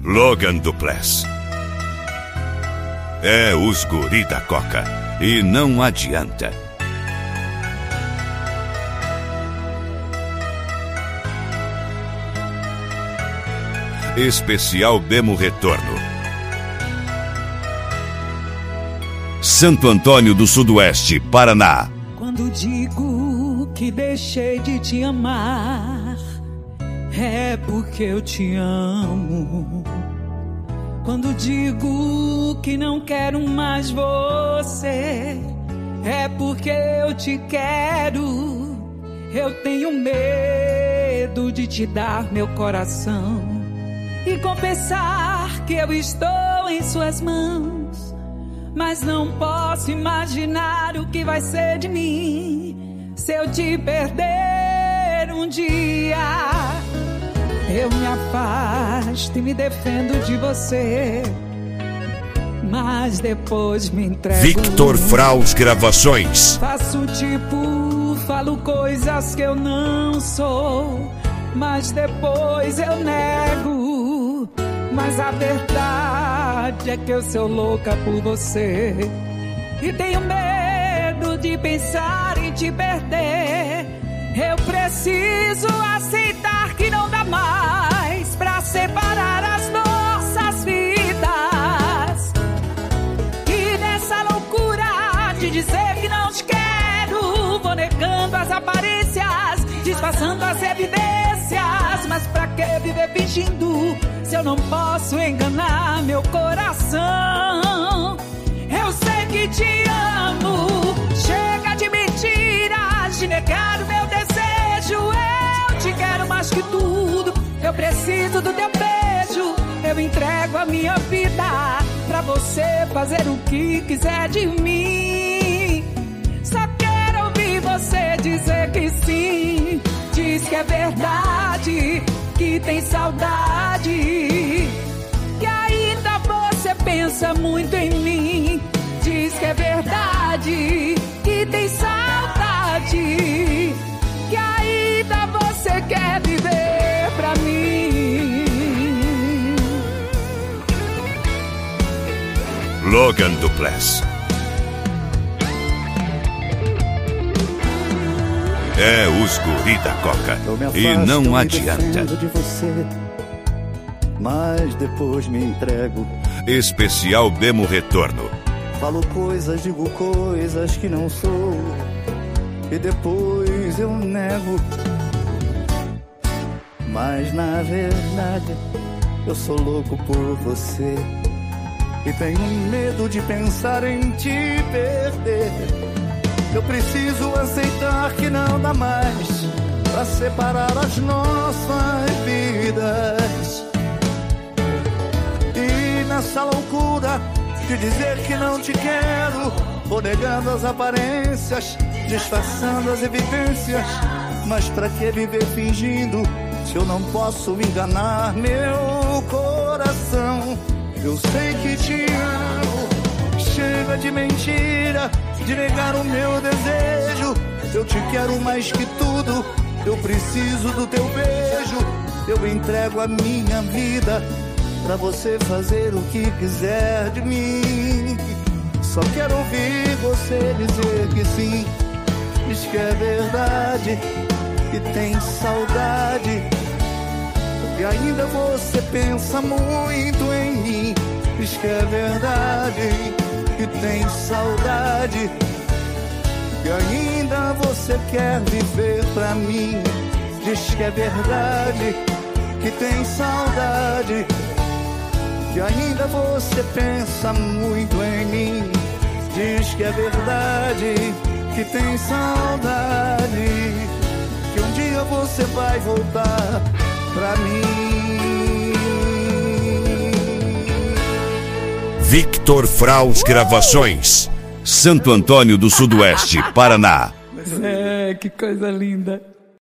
Logan Duplessis. É os guri da Coca. E não adianta. Especial Bemo Retorno. Santo Antônio do Sudoeste, Paraná. Quando digo que deixei de te amar, é porque eu te amo. Quando digo que não quero mais você, é porque eu te quero. Eu tenho medo de te dar meu coração e confessar que eu estou em suas mãos, mas não posso imaginar o que vai ser de mim se eu te perder um dia. Eu me afasto e me defendo de você, mas depois me entrego. Victor Fraus Gravações. Faço tipo, falo coisas que eu não sou, mas depois eu nego. Mas a verdade é que eu sou louca por você e tenho medo de pensar em te perder. Eu preciso aceitar que não dá mais pra separar as nossas vidas. E nessa loucura de dizer que não te quero, vou negando as aparências, disfarçando as evidências. Mas pra que viver fingindo se eu não posso enganar meu coração? Eu sei que te amo, chega de mentiras, de negar o meu desejo. Eu te quero mais que tudo, eu preciso do teu beijo. Eu entrego a minha vida pra você fazer o que quiser de mim. Só quero ouvir você dizer que sim. Diz que é verdade, que tem saudade, que ainda você pensa muito em mim. Diz que é verdade, que tem saudade, que ainda você quer viver pra mim. Logan Duplessis. É os guri da Coca. E não adianta. De você, mas depois me entrego. Especial Bemo Retorno. Falo coisas, digo coisas que não sou, e depois eu nego. Mas na verdade eu sou louco por você e tenho medo de pensar em te perder. Eu preciso aceitar que não dá mais pra separar as nossas vidas. E nessa loucura de dizer que não te quero, vou negando as aparências, disfarçando as evidências. Mas pra que viver fingindo se eu não posso enganar meu coração? Eu sei que te amo, chega de mentira, de negar o meu desejo. Eu te quero mais que tudo, eu preciso do teu beijo. Eu entrego a minha vida pra você fazer o que quiser de mim. Só quero ouvir você dizer que sim. Diz que é verdade, que tem saudade, e ainda você pensa muito em mim. Diz que é verdade, que tem saudade, e ainda você quer viver pra mim. Diz que é verdade, que tem saudade, que ainda você pensa muito em mim. Diz que é verdade, que tem saudade, que um dia você vai voltar pra mim. Victor Fraus Gravações. Santo Antônio do Sudoeste, Paraná. É, que coisa linda.